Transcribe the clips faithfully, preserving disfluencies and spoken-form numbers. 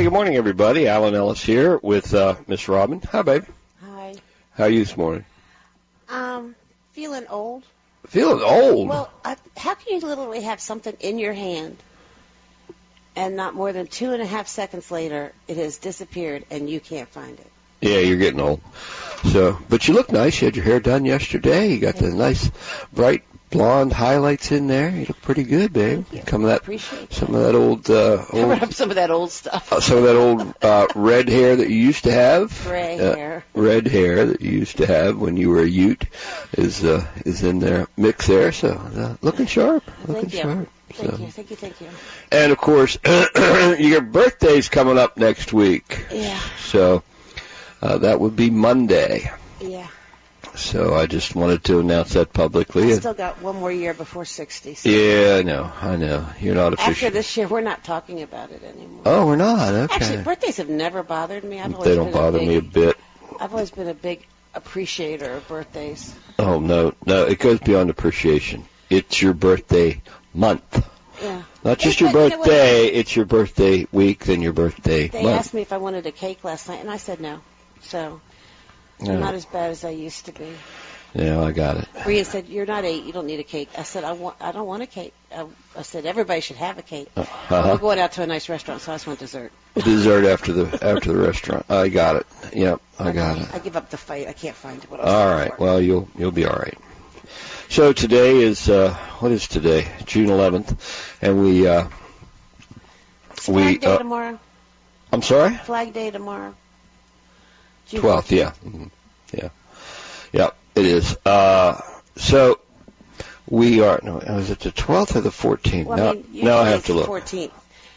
good morning, everybody. Alan Ellis here with uh, Miss Robin. Hi, baby. Hi. How are you this morning? Um, feeling old. Feeling old? Well, I, how can you literally have something in your hand and not more than two and a half seconds later it has disappeared and you can't find it? Yeah, you're getting old. So, but you look nice. You had your hair done yesterday. You got the nice, bright blonde highlights in there. You look pretty good, babe. Some of that, Appreciate some of that old, uh, old Cover up some of that old stuff. uh, some of that old uh, red hair that you used to have. Gray uh, hair. Red hair that you used to have when you were a Ute is uh, is in there, mix there. So, uh, looking sharp. Looking Thank you. sharp. Thank So. you, thank you, thank you. And of course, your birthday's coming up next week. Yeah. So uh, that would be Monday. Yeah. So I just wanted to announce that publicly. I still got one more year before sixty. So Yeah, I know, I know. You're not official. after this year, we're not talking about it anymore. Oh, we're not. Okay. Actually, birthdays have never bothered me. I've always They don't been bother a big, me a bit. I've always been a big appreciator of birthdays. Oh no, no. It goes beyond appreciation. It's your birthday month. Yeah. Not just Yeah, your but you know what? birthday. It's your birthday week, then your birthday They month. asked me if I wanted a cake last night, and I said no. So Yeah. I'm not as bad as I used to be. Yeah, I got it. Rhea said, "You're not eight. You don't need a cake." I said, "I want. I don't want a cake." I, I said, "Everybody should have a cake." Uh-huh. We're going out to a nice restaurant, so I just want dessert. Dessert after the after the restaurant. I got it. Yep, I got it. I give up the fight. I can't find what I was All looking right. for. Well, you'll you'll be all right. So today is uh, what is today? June eleventh, and we uh, It's we. Flag Day Uh, tomorrow. I'm sorry. Flag Day tomorrow. June Twelfth. Yeah. Mhm. Yeah. Yeah. It is. Uh, so we are. No, was it the twelfth or the fourteenth? Well, now, I mean, now I usually have it's to the look. fourteenth.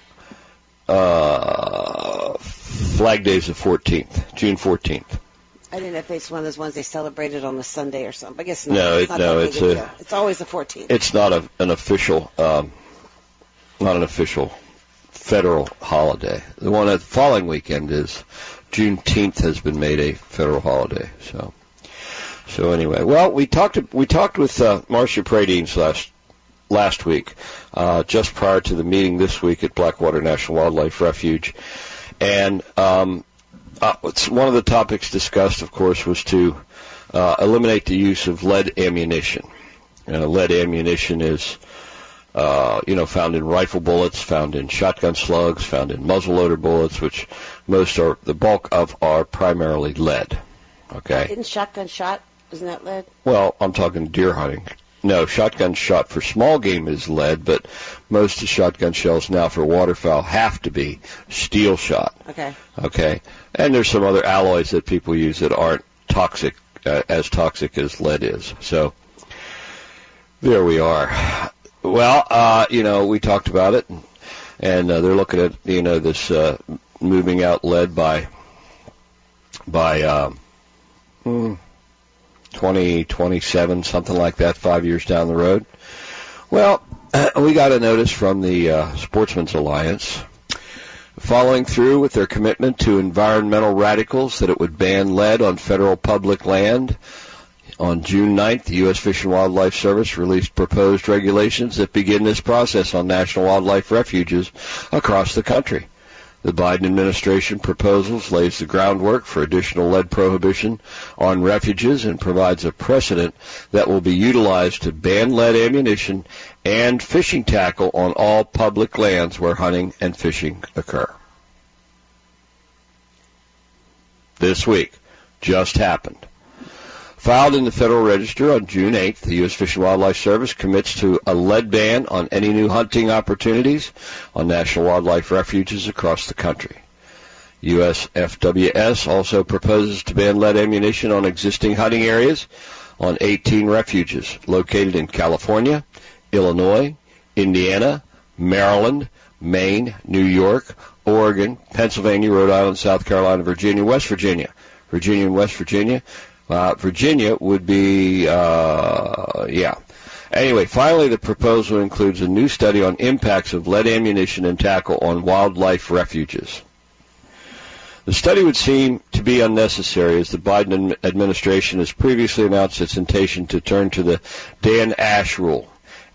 Uh, Flag Day is the fourteenth, June fourteenth. I didn't know if it's one of those ones they celebrated on the Sunday or something. I guess not. No, it's it- not no, that big it's a a- deal. It's always the fourteenth. It's not a, an official, um, not an official federal holiday. The one at the following weekend is Juneteenth has been made a federal holiday. So, so anyway, well, we talked we talked with uh, Marcia Pradines last last week, uh, just prior to the meeting this week at Blackwater National Wildlife Refuge, and um, uh, it's one of the topics discussed, of course, was to uh, eliminate the use of lead ammunition. Uh, lead ammunition is, uh, you know, found in rifle bullets, found in shotgun slugs, found in muzzleloader bullets, which most are, the bulk of are primarily lead. Okay? Isn't shotgun shot? Isn't that lead? Well, I'm talking deer hunting. No, shotgun shot for small game is lead, but most of the shotgun shells now for waterfowl have to be steel shot. Okay. Okay? And there's some other alloys that people use that aren't toxic, uh, as toxic as lead is. So, there we are. Well, uh, you know, we talked about it, and, and uh, they're looking at, you know, this uh, moving out lead by by um, hmm, twenty twenty-seven, something like that, five years down the road. Well, we got a notice from the uh, Sportsman's Alliance following through with their commitment to environmental radicals that it would ban lead on federal public land. On June ninth, the U S Fish and Wildlife Service released proposed regulations that begin this process on national wildlife refuges across the country. The Biden administration proposals lays the groundwork for additional lead prohibition on refuges and provides a precedent that will be utilized to ban lead ammunition and fishing tackle on all public lands where hunting and fishing occur. This week just happened. Filed in the Federal Register on June eighth, the U S Fish and Wildlife Service commits to a lead ban on any new hunting opportunities on national wildlife refuges across the country. U S F W S also proposes to ban lead ammunition on existing hunting areas on eighteen refuges located in California, Illinois, Indiana, Maryland, Maine, New York, Oregon, Pennsylvania, Rhode Island, South Carolina, Virginia, West Virginia. Virginia and West Virginia. Uh, Virginia would be, uh, yeah. Anyway, finally, the proposal includes a new study on impacts of lead ammunition and tackle on wildlife refuges. The study would seem to be unnecessary as the Biden administration has previously announced its intention to turn to the Dan Ash rule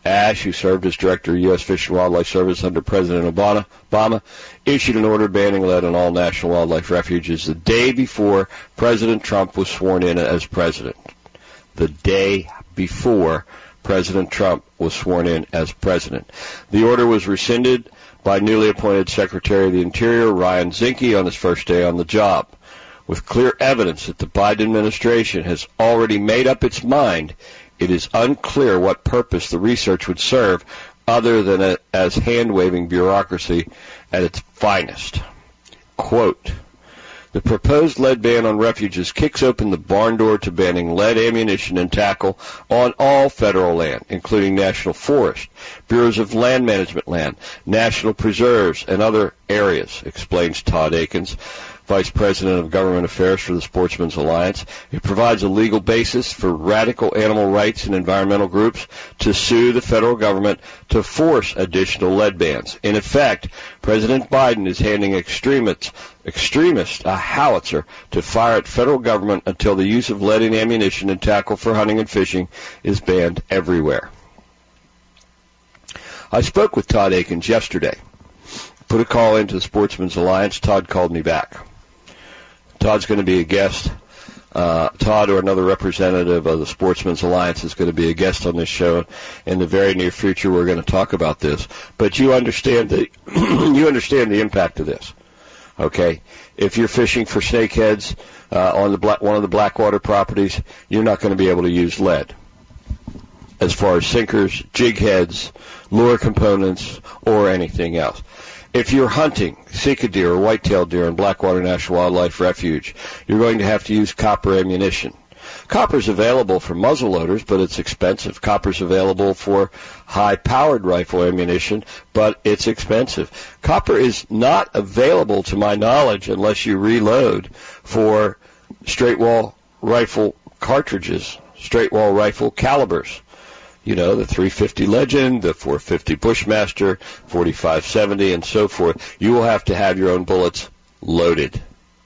Ash, who served as director of U S Fish and Wildlife Service under President Obama, issued an order banning lead on all national wildlife refuges the day before President Trump was sworn in as president. The day before President Trump was sworn in as president. The order was rescinded by newly appointed Secretary of the Interior, Ryan Zinke, on his first day on the job. With clear evidence that the Biden administration has already made up its mind, it is unclear what purpose the research would serve other than a, as hand-waving bureaucracy at its finest. Quote, the proposed lead ban on refuges kicks open the barn door to banning lead ammunition and tackle on all federal land, including national forest, bureaus of land management land, national preserves, and other areas, explains Todd Akins, Vice President of Government Affairs for the Sportsmen's Alliance. It provides a legal basis for radical animal rights and environmental groups to sue the federal government to force additional lead bans. In effect, President Biden is handing extremists, extremists a howitzer to fire at federal government until the use of lead in ammunition and tackle for hunting and fishing is banned everywhere. I spoke with Todd Akins yesterday. Put a call into the Sportsmen's Alliance. Todd called me back. Todd's going to be a guest. Uh, Todd or another representative of the Sportsmen's Alliance is going to be a guest on this show in the very near future. We're going to talk about this, but you understand the you understand the impact of this, okay? If you're fishing for snakeheads uh, on the black, one of the Blackwater properties, you're not going to be able to use lead as far as sinkers, jig heads, lure components, or anything else. If you're hunting sika deer or white-tailed deer in Blackwater National Wildlife Refuge, you're going to have to use copper ammunition. Copper's available for muzzle loaders, but it's expensive. Copper's available for high-powered rifle ammunition, but it's expensive. Copper is not available, to my knowledge, unless you reload for straight-wall rifle cartridges, straight-wall rifle calibers. You know, the three fifty Legend, the four fifty Bushmaster, forty-five seventy, and so forth. You will have to have your own bullets loaded.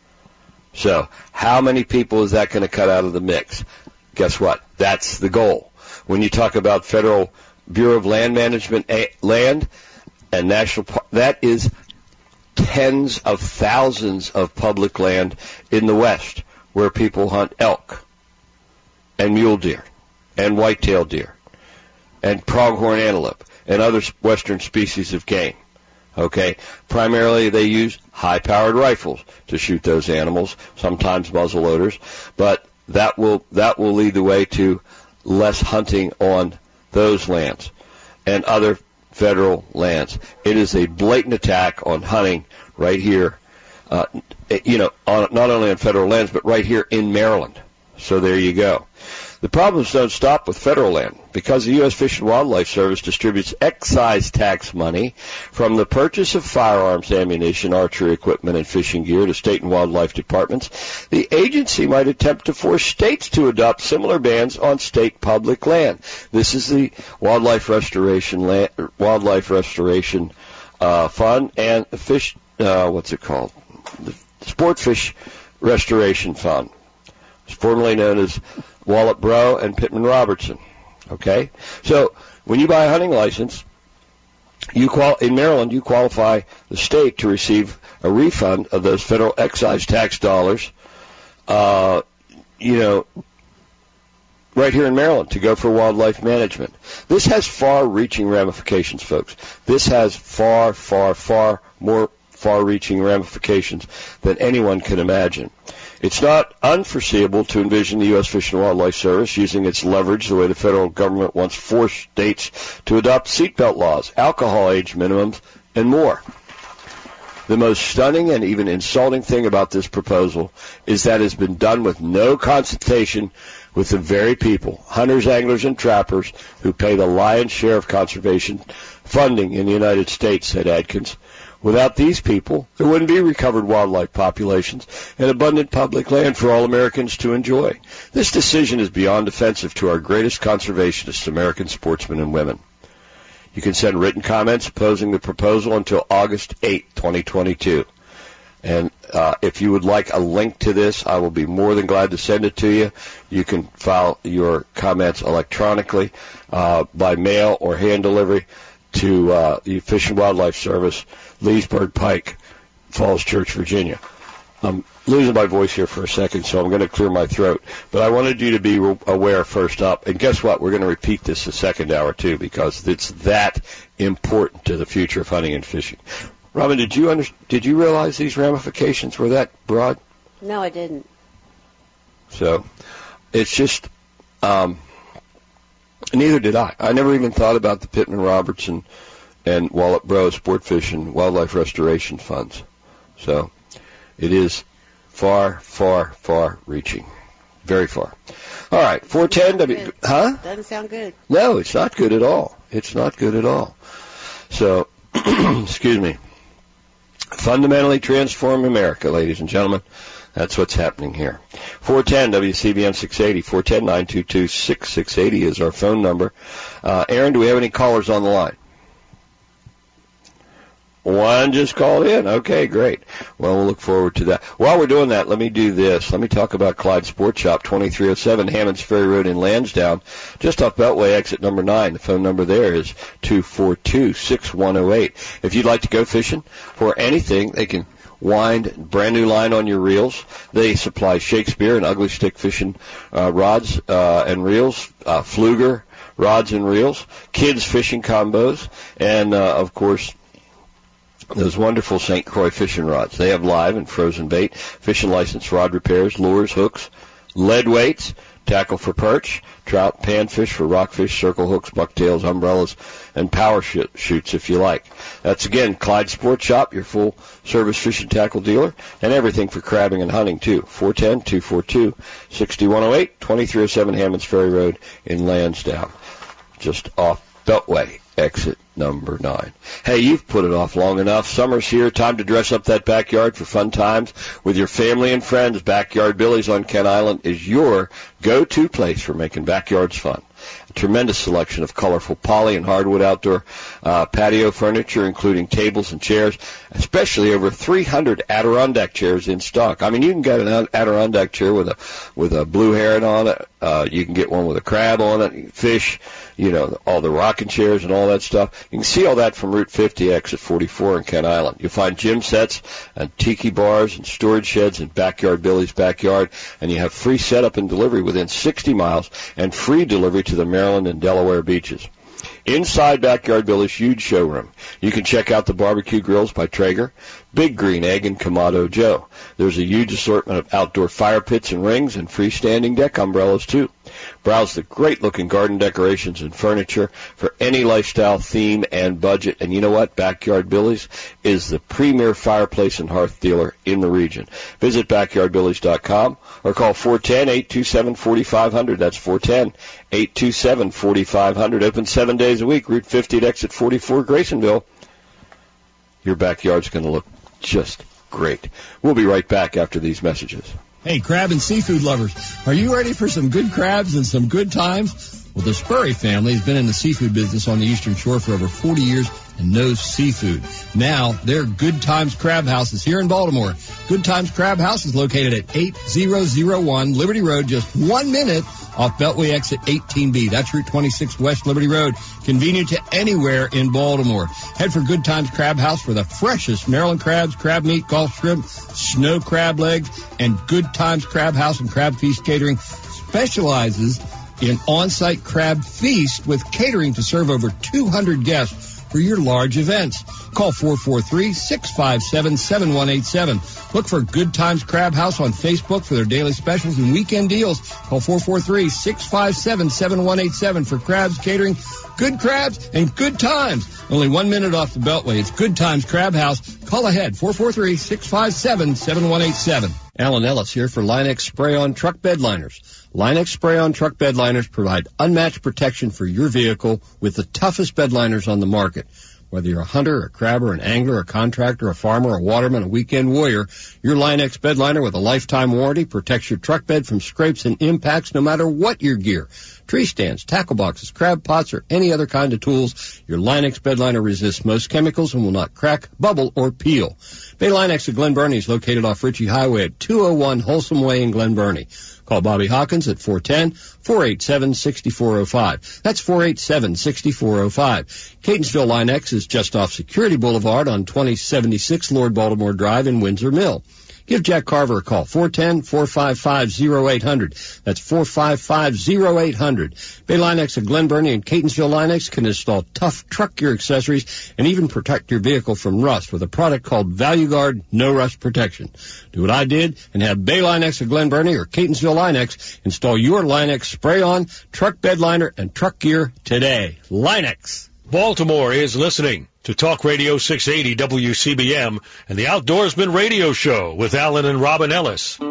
So, how many people is that going to cut out of the mix? Guess what? That's the goal. When you talk about Federal Bureau of Land Management land and national park, that is tens of thousands of public land in the West where people hunt elk and mule deer and white-tailed deer and pronghorn antelope and other western species of game. Okay? Primarily they use high-powered rifles to shoot those animals, sometimes muzzle loaders, but that will that will lead the way to less hunting on those lands and other federal lands. It is a blatant attack on hunting right here, uh, you know, on, not only on federal lands, but right here in Maryland. So there you go. The problems don't stop with federal land. Because the U S Fish and Wildlife Service distributes excise tax money from the purchase of firearms, ammunition, archery equipment, and fishing gear to state and wildlife departments, the agency might attempt to force states to adopt similar bans on state public land. This is the Wildlife Restoration land, Wildlife Restoration uh, Fund and the fish. Uh, what's it called? The Sport Fish Restoration Fund, formerly known as Wallop Bro and Pittman Robertson. Okay? So when you buy a hunting license, you qual- in Maryland, you qualify the state to receive a refund of those federal excise tax dollars, uh, you know, right here in Maryland to go for wildlife management. This has far-reaching ramifications, folks. This has far, far, far more far-reaching ramifications than anyone can imagine. It's not unforeseeable to envision the U S Fish and Wildlife Service using its leverage the way the federal government wants forced states to adopt seatbelt laws, alcohol age minimums, and more. The most stunning and even insulting thing about this proposal is that it has been done with no consultation with the very people, hunters, anglers, and trappers, who pay the lion's share of conservation funding in the United States, said Adkins. Without these people, there wouldn't be recovered wildlife populations and abundant public land for all Americans to enjoy. This decision is beyond offensive to our greatest conservationists, American sportsmen and women. You can send written comments opposing the proposal until August eighth, twenty twenty-two. And uh, if you would like a link to this, I will be more than glad to send it to you. You can file your comments electronically uh, by mail or hand delivery to uh, the Fish and Wildlife Service, Leesburg Pike, Falls Church, Virginia. I'm losing my voice here for a second, so I'm going to clear my throat. But I wanted you to be aware first up. And guess what? We're going to repeat this the second hour, too, because it's that important to the future of hunting and fishing. Robin, did you under, did you realize these ramifications were that broad? No, I didn't. So it's just, um, neither did I. I never even thought about the Pittman Robertson and Wallop Bro Sport Fish and Wildlife Restoration Funds. So it is far, far, far reaching. Very far. All right, four ten W. Huh? Doesn't sound good. No, it's not good at all. It's not good at all. So, excuse me. Fundamentally transform America, ladies and gentlemen. That's what's happening here. four ten W C B M six eighty. four one zero, nine two two, six six eight zero is our phone number. Uh, Aaron, do we have any callers on the line? One just called in. Okay, great. Well, we'll look forward to that. While we're doing that, let me do this. Let me talk about Clyde Sport Shop, twenty-three oh seven Hammonds Ferry Road in Lansdowne, just off Beltway, exit number nine. The phone number there is two four two, six one zero eight. If you'd like to go fishing for anything, they can wind brand new line on your reels. They supply Shakespeare and ugly stick fishing uh, rods uh, and reels, uh, Fluger rods and reels, kids fishing combos, and, uh, of course, those wonderful Saint Croix fishing rods. They have live and frozen bait, fishing license rod repairs, lures, hooks, lead weights, tackle for perch, trout, panfish for rockfish, circle hooks, bucktails, umbrellas, and power sh- shoots if you like. That's, again, Clyde Sport Shop, your full-service fishing tackle dealer, and everything for crabbing and hunting, too. four one zero, two four two, six one zero eight, twenty-three oh seven Hammonds Ferry Road in Lansdowne, just off Beltway, exit number nine. Hey, you've put it off long enough. Summer's here. Time to dress up that backyard for fun times with your family and friends. Backyard Billy's on Kent Island is your go-to place for making backyards fun. A tremendous selection of colorful poly and hardwood outdoor uh, patio furniture, including tables and chairs, especially over three hundred Adirondack chairs in stock. I mean, you can get an Adirondack chair with a with a blue heron on it. Uh, you can get one with a crab on it, fish, you know, all the rocking chairs and all that stuff. You can see all that from Route fifty, exit forty-four in Kent Island. You'll find gym sets and tiki bars and storage sheds in Backyard Billy's backyard, and you have free setup and delivery within sixty miles and free delivery to the Maryland and Delaware beaches. Inside Backyard Billy's huge showroom, you can check out the barbecue grills by Traeger, Big Green Egg, and Kamado Joe. There's a huge assortment of outdoor fire pits and rings and freestanding deck umbrellas, too. Browse the great-looking garden decorations and furniture for any lifestyle, theme, and budget. And you know what? Backyard Billy's is the premier fireplace and hearth dealer in the region. Visit backyard billies dot com or call four one zero, eight two seven, four five zero zero. That's four one zero, eight two seven, four five zero zero. Open seven days a week. Route fifty at exit forty-four, Graysonville. Your backyard's going to look just great. We'll be right back after these messages. Hey, crab and seafood lovers, are you ready for some good crabs and some good times? Well, the Spurry family has been in the seafood business on the Eastern Shore for over forty years and knows seafood. Now, their Good Times Crab House is here in Baltimore. Good Times Crab House is located at eight thousand one Liberty Road, just one minute off Beltway exit eighteen B. That's Route twenty-six West Liberty Road. Convenient to anywhere in Baltimore. Head for Good Times Crab House for the freshest Maryland crabs, crab meat, Gulf shrimp, snow crab legs, and Good Times Crab House and Crab Feast Catering specializes in on-site crab feast with catering to serve over two hundred guests for your large events. Call four four three, six five seven, seven one eight seven. Look for Good Times Crab House on Facebook for their daily specials and weekend deals. Call four four three, six five seven, seven one eight seven for crabs catering, good crabs, and good times. Only one minute off the Beltway. It's Good Times Crab House. Call ahead, four four three, six five seven, seven one eight seven. Alan Ellis here for Line-X Spray-On Truck Bed Liners. Line-X Spray-On Truck Bed Liners provide unmatched protection for your vehicle with the toughest bed liners on the market. Whether you're a hunter, a crabber, an angler, a contractor, a farmer, a waterman, a weekend warrior, your Line-X bedliner with a lifetime warranty protects your truck bed from scrapes and impacts no matter what your gear. Tree stands, tackle boxes, crab pots, or any other kind of tools, your Line-X bedliner resists most chemicals and will not crack, bubble, or peel. Bay Line-X of Glen Burnie is located off Ritchie Highway at two oh one Wholesome Way in Glen Burnie. Call Bobby Hawkins at four one zero, four eight seven, six four zero five. That's four eight seven, six four zero five. Catonsville Line-X is just off Security Boulevard on twenty seventy-six Lord Baltimore Drive in Windsor Mill. Give Jack Carver a call, four one zero, four five five, zero eight zero zero. That's four five five, zero eight zero zero. Bay Line-X of Glen Burnie and Catonsville Line-X can install tough truck gear accessories and even protect your vehicle from rust with a product called Value Guard No Rust Protection. Do what I did and have Bay Line-X of Glen Burnie or Catonsville Line-X install your Line-X spray-on, truck bed liner, and truck gear today. Line-X. Baltimore is listening to Talk Radio six eighty W C B M and the Outdoorsman Radio Show with Alan and Robin Ellis. The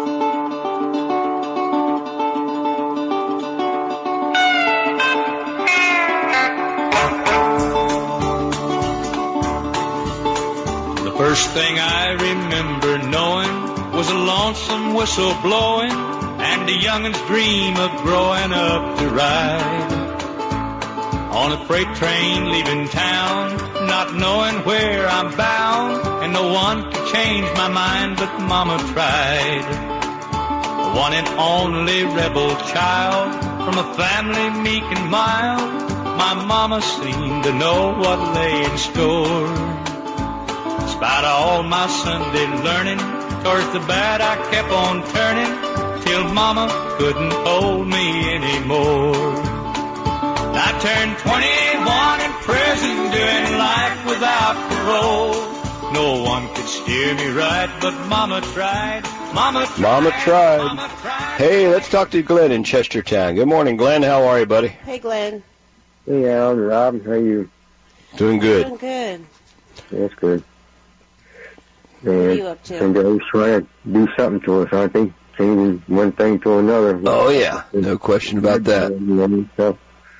first thing I remember knowing was a lonesome whistle blowing and a youngin's dream of growing up to ride on a freight train leaving town, not knowing where I'm bound, and no one could change my mind but Mama tried. The one and only rebel child from a family meek and mild, my Mama seemed to know what lay in store. In spite of all my Sunday learning, towards the bad I kept on turning, till Mama couldn't hold me anymore. I turned twenty-one in prison, doing life without parole. No one could steer me right, but Mama tried. Mama tried. Mama tried. Mama tried. Hey, let's talk to Glenn in Chestertown. Good morning, Glenn. How are you, buddy? Hey, Glenn. Hey, Alan, Rob, how are you? Doing good. Doing good. That's good. What are you up to? And they're always trying to do something to us, aren't they? Changing one thing to another. Oh, yeah. No question about that. So,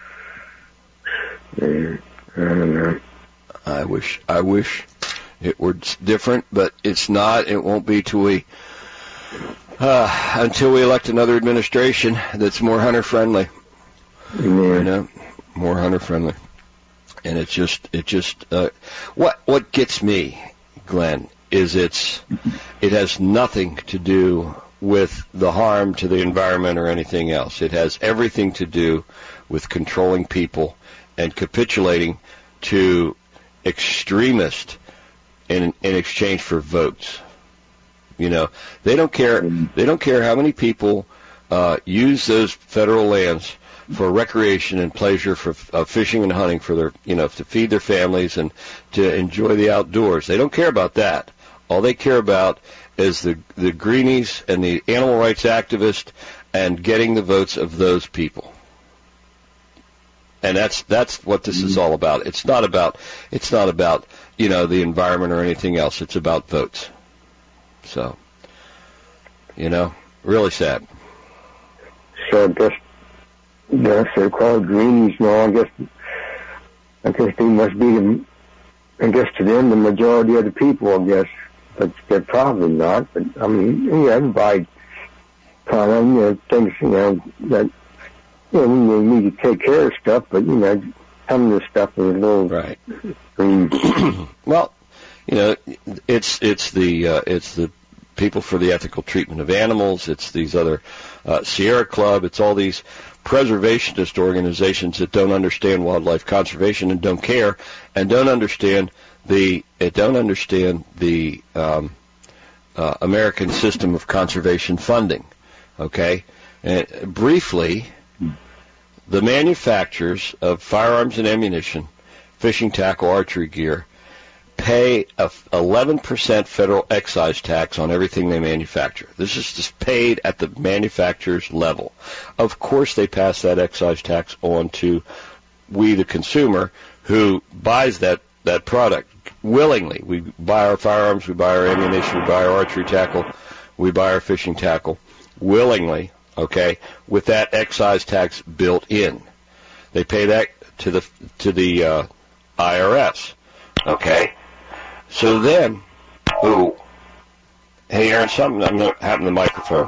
yeah, I don't know. I wish, I wish it were different, but it's not. It won't be till we, uh, until we elect another administration that's more hunter friendly. Yeah. You know, more hunter friendly. And it's just, it just, uh, what, what gets me, Glenn, is it's, it has nothing to do with the harm to the environment or anything else. It has everything to do with controlling people and capitulating to extremists in in exchange for votes. You know, they don't care. They don't care how many people uh, use those federal lands for recreation and pleasure, for uh, fishing and hunting, for their, you know, to feed their families and to enjoy the outdoors. They don't care about that. All they care about is the the greenies and the animal rights activists and getting the votes of those people. And that's that's what this is all about. It's not about it's not about, you know, the environment or anything else. It's about votes. So, you know, really sad. So I guess, yes, they're called greenies now. I guess, I guess they must be, the, I guess to them, the majority of the people, I guess. But they're probably not. But, I mean, yeah, everybody kind of, you know, thinks, you know, that, you know, we need to take care of stuff, but, you know, some of the stuff is a little right. green. Well, you know, it's it's the uh, it's the people for the ethical treatment of animals. It's these other uh, Sierra Club. It's all these preservationist organizations that don't understand wildlife conservation and don't care and don't understand the uh, don't understand the um, uh, American system of conservation funding. Okay, and briefly. The manufacturers of firearms and ammunition, fishing tackle, archery gear, pay a eleven percent federal excise tax on everything they manufacture. This is just paid at the manufacturer's level. Of course, they pass that excise tax on to we, the consumer, who buys that, that product willingly. We buy our firearms, we buy our ammunition, we buy our archery tackle, we buy our fishing tackle willingly. Okay, with that excise tax built in, they pay that to the to the uh, I R S. Okay? So then, ooh, hey, Aaron, something I'm not having the microphone.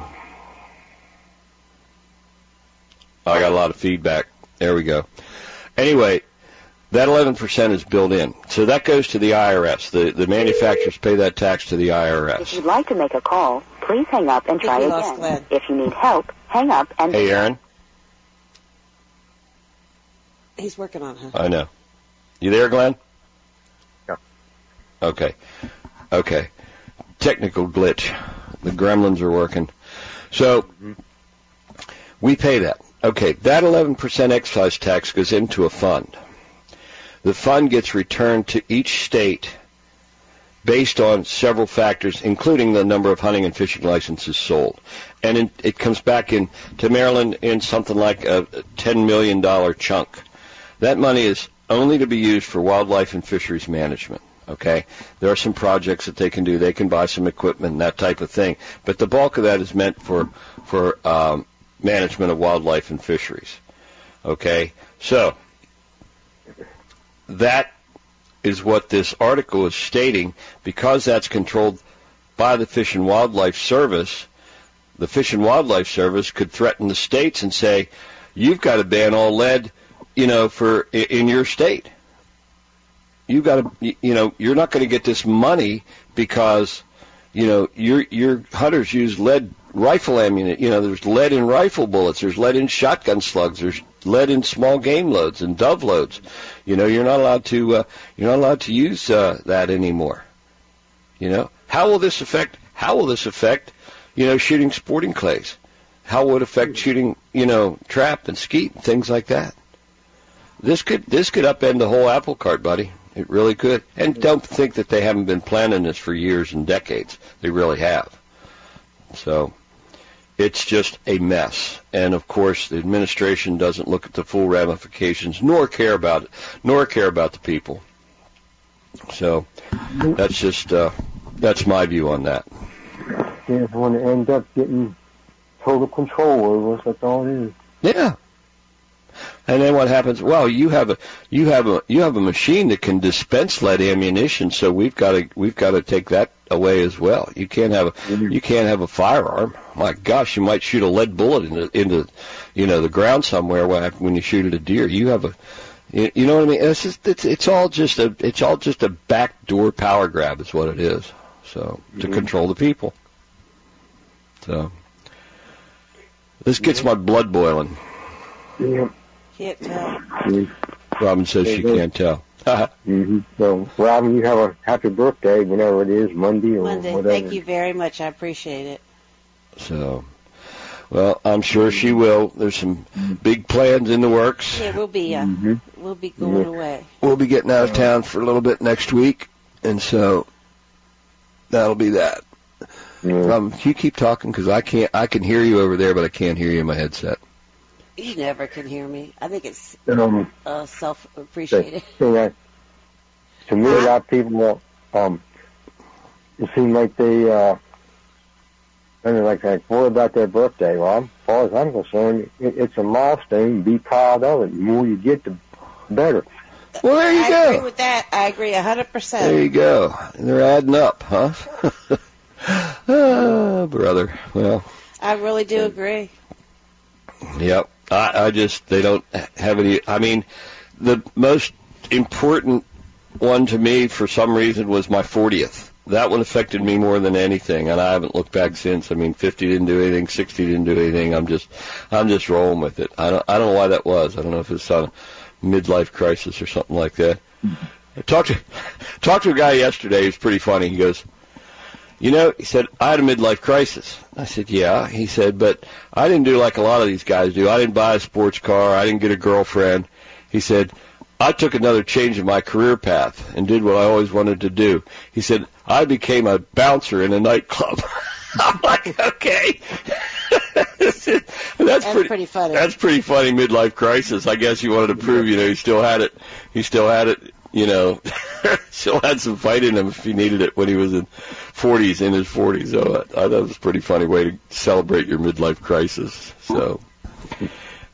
I got a lot of feedback. There we go. Anyway, that eleven percent is built in. So that goes to the I R S. The the manufacturers pay that tax to the I R S. If you'd like to make a call, please hang up and try again. Glenn. If you need help, hang up and... Hey, Aaron? He's working on it. I know. You there, Glenn? Yeah. Okay. Okay. Technical glitch. The gremlins are working. So, mm-hmm. we pay that. Okay, that eleven percent excise tax goes into a fund. The fund gets returned to each state based on several factors, including the number of hunting and fishing licenses sold. And it, it comes back in to Maryland in something like a ten million dollars chunk. That money is only to be used for wildlife and fisheries management. Okay, there are some projects that they can do. They can buy some equipment and that type of thing. But the bulk of that is meant for for um, management of wildlife and fisheries. Okay, so that is what this article is stating. Because that's controlled by the Fish and Wildlife Service, the Fish and Wildlife Service could threaten the states and say, you've got to ban all lead, you know, for in your state. You've got to, you know, you're not going to get this money because, you know, your your hunters use lead rifle ammunition. You know, there's lead in rifle bullets. There's lead in shotgun slugs. There's lead in small game loads and dove loads. You know, you're not allowed to uh, you're not allowed to use uh, that anymore. You know, how will this affect? How will this affect? You know, shooting sporting clays. How would it affect shooting? You know, trap and skeet and things like that. This could this could upend the whole apple cart, buddy. It really could. And don't think that they haven't been planning this for years and decades. They really have. So it's just a mess. And, of course, the administration doesn't look at the full ramifications nor care about it, nor care about the people. So that's just, uh, that's my view on that. They just want to end up getting total control over us. That's all it is. Yeah. And then what happens? Well, you have a you have a you have a machine that can dispense lead ammunition, so we've got to we've got to take that away as well. You can't have a mm-hmm. you can't have a firearm. My gosh, you might shoot a lead bullet into into you know the ground somewhere when when you shoot at a deer. You have a you, you know what I mean? It's just it's it's all just a it's all just a backdoor power grab is what it is. So to mm-hmm. control the people. So this gets my blood boiling. Yeah. Can't tell. Mm-hmm. Robin says she can't tell. mm-hmm. So, Robin, you have a happy birthday, whenever it is, Monday or Monday. whatever. Thank you very much. I appreciate it. So, well, I'm sure she will. There's some big plans in the works. Yeah, we'll be uh, mm-hmm. we'll be going yeah. away. We'll be getting out of town for a little bit next week, and so that'll be that. Yeah. Um, you keep talking because I can't. I can hear you over there, but I can't hear you in my headset. You never can hear me. I think it's um, uh, self-appreciated. So that, to me, a lot of people, um, it seems like they, uh, and they're like, like, what about their birthday? Well, as far as I'm concerned, it, it's a milestone. Be proud of it. The more you get, the better. Well, there you I go. I agree with that. I agree one hundred percent. There you go. They're adding up, huh? Oh, brother. Well. I really do agree. Yep. I, I just, they don't have any, I mean, the most important one to me for some reason was my fortieth. That one affected me more than anything, and I haven't looked back since. I mean, fifty didn't do anything, sixty didn't do anything. I'm just, I'm just rolling with it. I don't, I don't know why that was. I don't know if it's on a midlife crisis or something like that. I talked to, talked to a guy yesterday who's pretty funny. He goes, you know, he said, I had a midlife crisis. I said, yeah. He said, but I didn't do like a lot of these guys do. I didn't buy a sports car. I didn't get a girlfriend. He said, I took another change in my career path and did what I always wanted to do. He said, I became a bouncer in a nightclub. I'm like, okay. that's, that's pretty, pretty funny. That's pretty funny midlife crisis. I guess he wanted to prove, you know, he still had it. He still had it. You know, still had some fight in him if he needed it when he was in forties, in his forties. So I, I thought it was a pretty funny way to celebrate your midlife crisis. So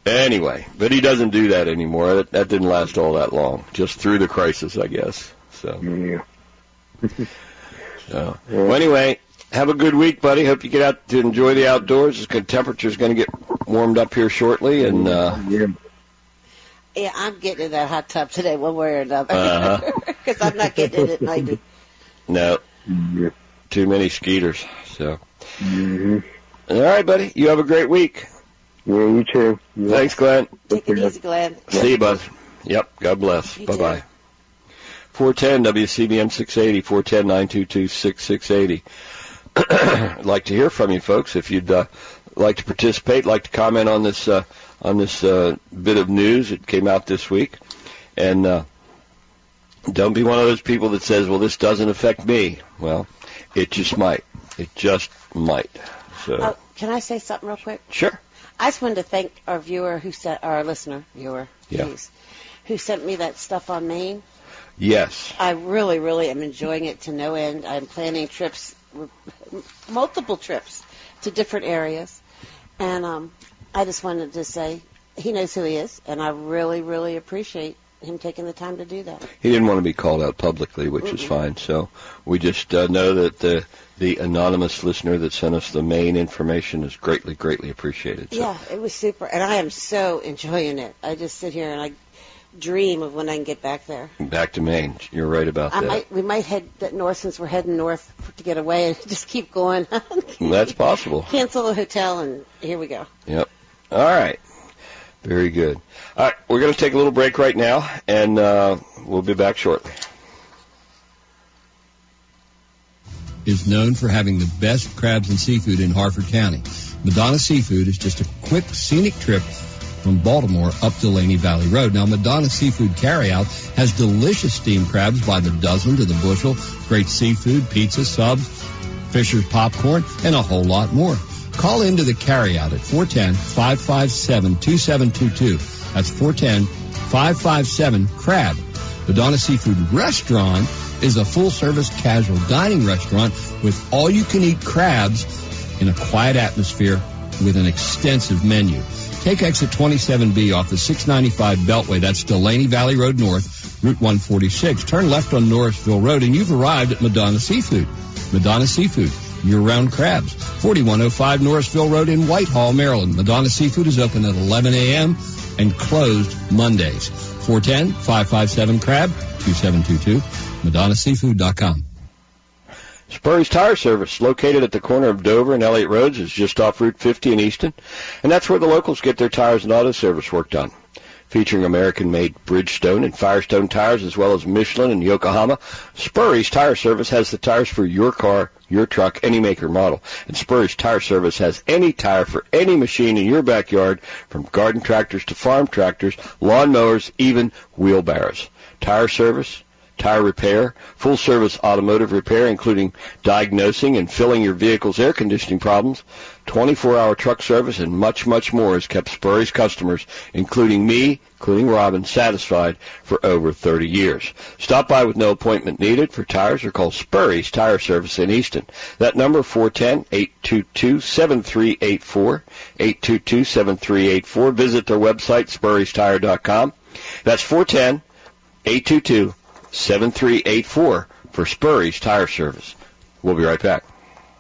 Anyway, but he doesn't do that anymore. That, that didn't last all that long. Just through the crisis, I guess. So. Yeah. so. Well, anyway, have a good week, buddy. Hope you get out to enjoy the outdoors. It's good. Temperature's going to get warmed up here shortly, and uh, yeah. Yeah, I'm getting in that hot tub today, one way or another. Because uh-huh. I'm not getting in it at night. No. Yeah. Too many skeeters. So. Mm-hmm. All right, buddy. You have a great week. Yeah, you too. Yeah. Thanks, Glenn. Take it easy, Glenn. See you, bud. Yep. God bless. You Bye-bye. too. four ten W C B M six eighty, four ten, nine two two, six six eight zero. I'd like to hear from you, folks. If you'd uh, like to participate, like to comment on this uh, on this uh, bit of news that came out this week. And uh, don't be one of those people that says, well, this doesn't affect me. Well, it just might. It just might. So. Uh, can I say something real quick? Sure. I just wanted to thank our viewer who sent, our listener, viewer, yeah. please, who sent me that stuff on Maine. Yes. I really, really am enjoying it to no end. I'm planning trips, multiple trips to different areas. And um, I just wanted to say he knows who he is, and I really, really appreciate him taking the time to do that. He didn't want to be called out publicly, which Mm-mm. is fine. So we just uh, know that the the anonymous listener that sent us the main information is greatly, greatly appreciated. So. Yeah, it was super, and I am so enjoying it. I just sit here and I dream of when I can get back there. Back to Maine. You're right about I that. Might, we might head that north since we're heading north to get away and just keep going. That's possible. Cancel the hotel, and here we go. Yep. All right. Very good. All right, we're going to take a little break right now, and uh, we'll be back shortly. Is known for having the best crabs and seafood in Harford County. Madonna Seafood is just a quick, scenic trip from Baltimore up Delaney Valley Road. Now, Madonna Seafood Carryout has delicious steamed crabs by the dozen to the bushel, great seafood, pizza, subs, Fisher's popcorn, and a whole lot more. Call into the carryout at four one zero, five five seven, two seven two two. That's four one zero, five five seven, CRAB. Madonna Seafood Restaurant is a full-service casual dining restaurant with all-you-can-eat crabs in a quiet atmosphere with an extensive menu. Take exit twenty-seven B off the six ninety-five Beltway. That's Delaney Valley Road North, Route one forty-six. Turn left on Norrisville Road, and you've arrived at Madonna Seafood. Madonna Seafood, year-round crabs. forty-one oh five Norrisville Road in Whitehall, Maryland. Madonna Seafood is open at eleven a.m. and closed Mondays. four one zero, five five seven, CRAB, two seven two two, madonna seafood dot com. Spurry's Tire Service, located at the corner of Dover and Elliott Roads, is just off Route fifty in Easton, and that's where the locals get their tires and auto service work done. Featuring American-made Bridgestone and Firestone tires, as well as Michelin and Yokohama, Spurry's Tire Service has the tires for your car, your truck, any make or model. And Spurry's Tire Service has any tire for any machine in your backyard, from garden tractors to farm tractors, lawn mowers, even wheelbarrows. Tire service, tire repair, full-service automotive repair, including diagnosing and filling your vehicle's air conditioning problems, twenty-four hour truck service, and much, much more has kept Spurry's customers, including me, including Robin, satisfied for over thirty years. Stop by with no appointment needed for tires or call Spurry's Tire Service in Easton. That number, four one zero, eight two two, seven three eight four, eight two two, seven three eight four. Visit their website, spurrys tire dot com. That's four one zero, eight two two, seven three eight four for Spurry's Tire Service. We'll be right back.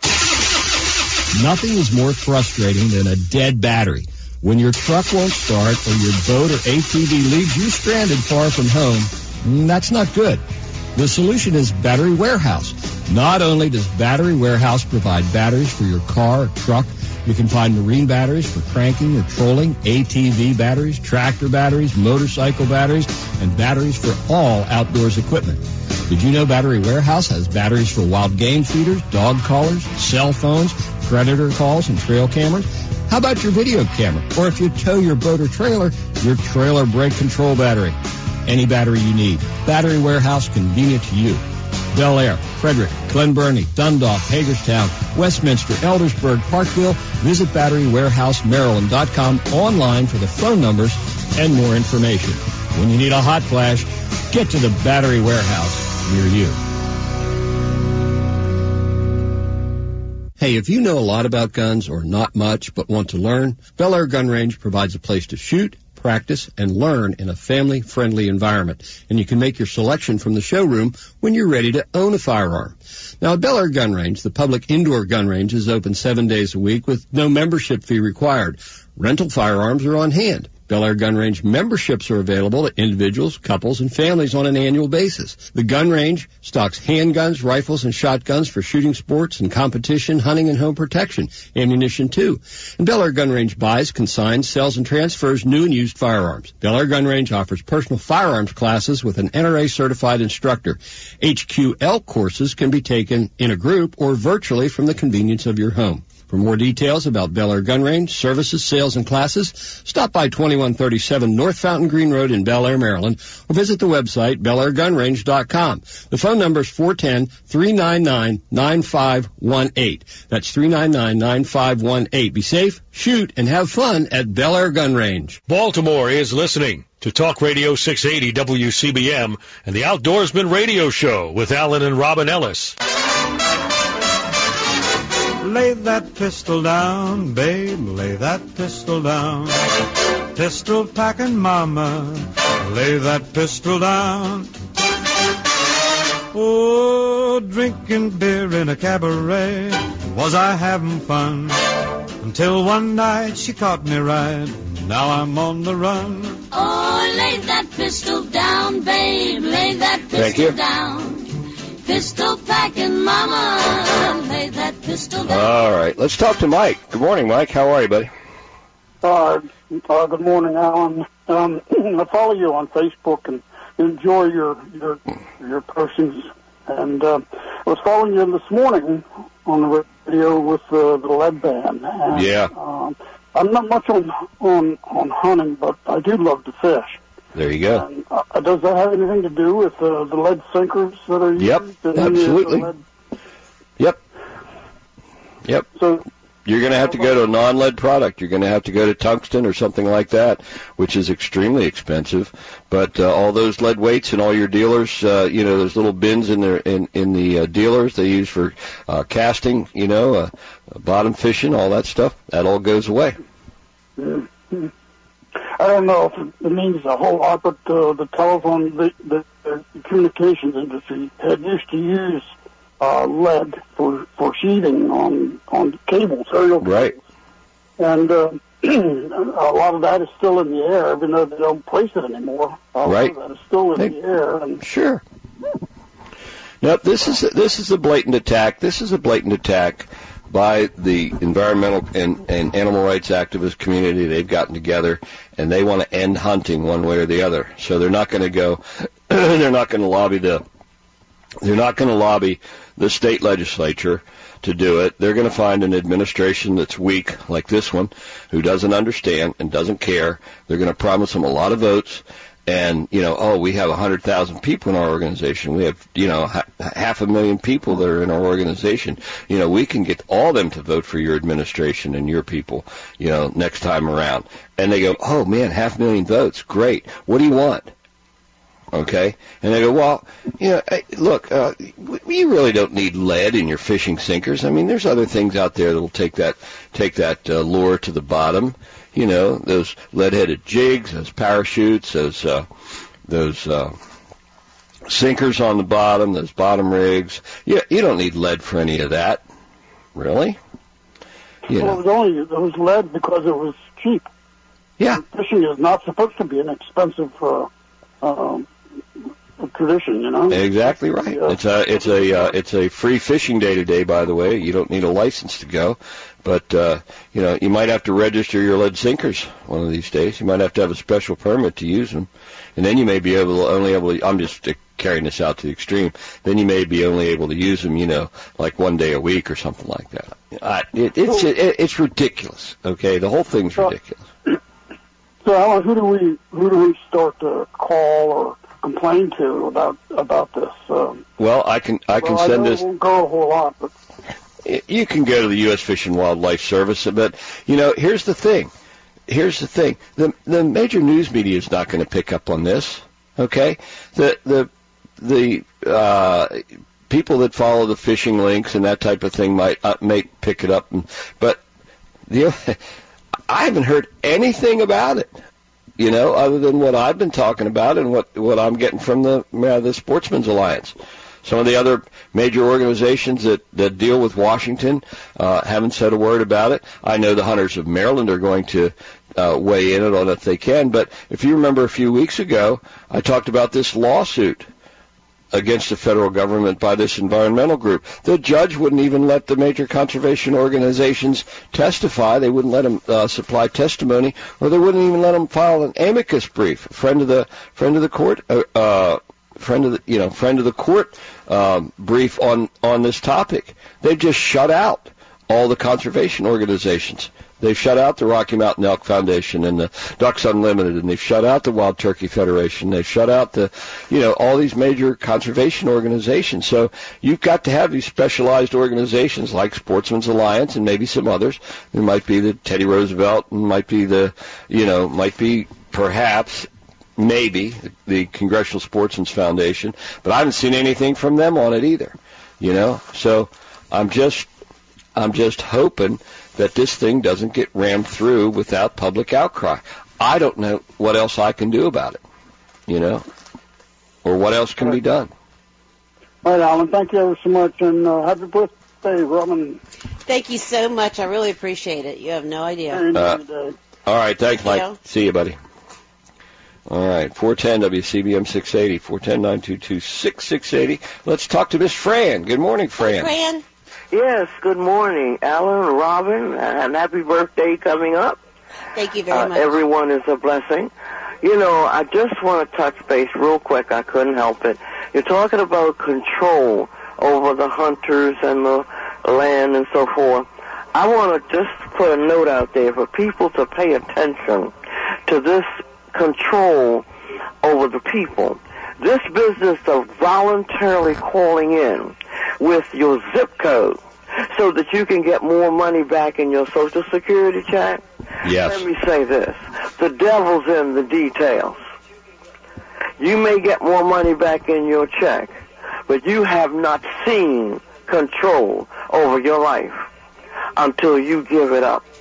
Nothing is more frustrating than a dead battery. When your truck won't start or your boat or A T V leaves you stranded far from home, that's not good. The solution is Battery Warehouse. Not only does Battery Warehouse provide batteries for your car or truck, you can find marine batteries for cranking or trolling, A T V batteries, tractor batteries, motorcycle batteries, and batteries for all outdoors equipment. Did you know Battery Warehouse has batteries for wild game feeders, dog collars, cell phones, predator calls, and trail cameras? How about your video camera? Or if you tow your boat or trailer, your trailer brake control battery. Any battery you need. Battery Warehouse, convenient to you. Bel Air, Frederick, Glen Burnie, Dundalk, Hagerstown, Westminster, Eldersburg, Parkville. Visit battery warehouse maryland dot com online for the phone numbers and more information. When you need a hot flash, get to the Battery Warehouse near you. Hey, if you know a lot about guns or not much but want to learn, Bel Air Gun Range provides a place to shoot, practice, and learn in a family-friendly environment. And you can make your selection from the showroom when you're ready to own a firearm. Now, at Bel Air Gun Range, the public indoor gun range is open seven days a week with no membership fee required. Rental firearms are on hand. Bel Air Gun Range memberships are available to individuals, couples, and families on an annual basis. The gun range stocks handguns, rifles, and shotguns for shooting sports and competition, hunting, and home protection. Ammunition, too. And Bel Air Gun Range buys, consigns, sells, and transfers new and used firearms. Bel Air Gun Range offers personal firearms classes with an N R A-certified instructor. H Q L courses can be taken in a group or virtually from the convenience of your home. For more details about Bel Air Gun Range, services, sales, and classes, stop by twenty-one thirty-seven North Fountain Green Road in Bel Air, Maryland, or visit the website, bel air gun range dot com. The phone number is four one zero, three nine nine, nine five one eight. That's three nine nine, nine five one eight. Be safe, shoot, and have fun at Bel Air Gun Range. Baltimore is listening to Talk Radio six eighty W C B M and the Outdoorsman Radio Show with Alan and Robin Ellis. Lay that pistol down, babe, lay that pistol down. Pistol packing mama, lay that pistol down. Oh, drinking beer in a cabaret, was I having fun? Until one night she caught me right, now I'm on the run. Oh, lay that pistol down, babe, lay that pistol down. Pistol packing mama, lay that pistol down. All right, let's talk to Mike. Good morning, Mike. How are you, buddy? Uh, uh, good morning, Alan. Um, I follow you on Facebook and enjoy your your your postings. And uh, I was following you this morning on the radio with uh, the lead ban. And, yeah. Uh, I'm not much on, on on hunting, but I do love to fish. There you go. And, uh, does that have anything to do with uh, the lead sinkers that are used? Yep, absolutely. Lead? Yep. Yep. So you're going to have to go to a non-lead product. You're going to have to go to tungsten or something like that, which is extremely expensive. But uh, all those lead weights and all your dealers, uh, you know, those little bins in their in in the uh, dealers they use for uh, casting, you know, uh, bottom fishing, all that stuff, that all goes away. Mm-hmm. I don't know if it means a whole lot, but uh, the telephone, the, the, the communications industry had used to use uh, lead for, for sheathing on on cables, aerial cables. Right. And uh, a lot of that is still in the air, even though they don't place it anymore. A right. lot of that is still in they, the air. And sure. Now, this is a, this is a blatant attack. This is a blatant attack by the environmental and, and animal rights activist community. They've gotten together, and they want to end hunting one way or the other. So they're not going to go, they're not going to lobby the, they're not going to lobby the state legislature to do it. They're going to find an administration that's weak, like this one, who doesn't understand and doesn't care. They're going to promise them a lot of votes. And, you know, oh, we have one hundred thousand people in our organization. We have, you know, ha- half a million people that are in our organization. You know, we can get all them to vote for your administration and your people, you know, next time around. And they go, oh, man, half a million votes. Great. What do you want? Okay? And they go, well, you know, hey, look, uh, we really don't need lead in your fishing sinkers. I mean, there's other things out there that will take that, take that uh, lure to the bottom. You know, those lead-headed jigs, those parachutes, those uh, those uh, sinkers on the bottom, those bottom rigs. Yeah, you don't need lead for any of that, really. You well, know. it was only it was lead because it was cheap. Yeah, fishing is not supposed to be an expensive uh, um, tradition, you know. Exactly right. Yeah. It's a it's a uh, it's a free fishing day today, by the way. You don't need a license to go. But, uh, you know, you might have to register your lead sinkers one of these days. You might have to have a special permit to use them. And then you may be able to only able to, I'm just carrying this out to the extreme, then you may be only able to use them, you know, like one day a week or something like that. Uh, it, it's it, it's ridiculous, okay? The whole thing's ridiculous. So, Alan, who do we who do we start to call or complain to about about this? Um, well, I can I can well, send I this. Won't go a whole lot, but. You can go to the U S Fish and Wildlife Service, but, you know, here's the thing. Here's the thing. The the major news media is not going to pick up on this, okay? The the the uh, people that follow the fishing links and that type of thing might uh, may pick it up. And, but the, I haven't heard anything about it, you know, other than what I've been talking about and what, what I'm getting from the uh, the Sportsman's Alliance. Some of the other major organizations that, that deal with Washington uh, haven't said a word about it. I know the Hunters of Maryland are going to uh, weigh in on it if they can. But if you remember a few weeks ago, I talked about this lawsuit against the federal government by this environmental group. The judge wouldn't even let the major conservation organizations testify. They wouldn't let them uh, supply testimony, or they wouldn't even let them file an amicus brief. Friend of the friend of the court. Uh, uh, friend of the you know friend of the court um, brief on on this topic. They've just shut out all the conservation organizations. They've shut out the Rocky Mountain Elk Foundation and the Ducks Unlimited, and they've shut out the Wild Turkey Federation. They've shut out the, you know, all these major conservation organizations. So you've got to have these specialized organizations like Sportsman's Alliance and maybe some others. There might be the Teddy Roosevelt, and might be the, you know, might be perhaps maybe the Congressional Sportsman's Foundation, but I haven't seen anything from them on it either, you know. So I'm just, I'm just hoping that this thing doesn't get rammed through without public outcry. I don't know what else I can do about it, you know, or what else can be done. All right, Alan, thank you ever so much, and uh, happy birthday, Robin. Thank you so much. I really appreciate it. You have no idea. Uh, all right, thanks, Mike. You. See you, buddy. All right, four ten W C B M six eighty, four one zero, nine two two, six six eight zero. Let's talk to Miss Fran. Good morning, Fran. Hi, Fran. Yes, good morning, Alan, Robin, and happy birthday coming up. Thank you very uh, much. Everyone is a blessing. You know, I just want to touch base real quick. I couldn't help it. You're talking about control over the hunters and the land and so forth. I want to just put a note out there for people to pay attention to this control over the people. This business of voluntarily calling in with your zip code so that you can get more money back in your Social Security check. Yes. Let me say this. The devil's in the details. You may get more money back in your check, but you have not seen control over your life until you give it up.